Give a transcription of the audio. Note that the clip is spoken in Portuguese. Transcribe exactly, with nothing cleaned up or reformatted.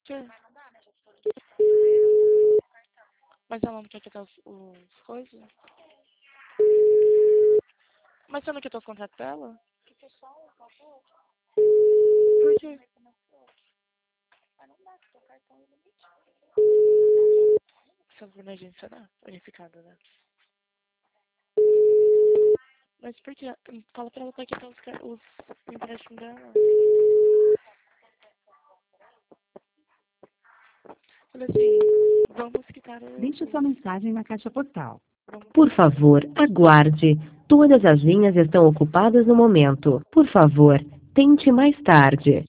quê? Mas ela não quer quitar os, os coisas? Mas você não quitou os contratos dela? Por quê? Essas emergência, né? Unificada, né? Mas por que? Fala pra ela pra quitar os, ca- os empréstimos dela. Falei assim, vamos quitar os... Deixe sua mensagem na caixa postal. Vamos... Por favor, aguarde. Todas as linhas estão ocupadas no momento. Por favor, tente mais tarde.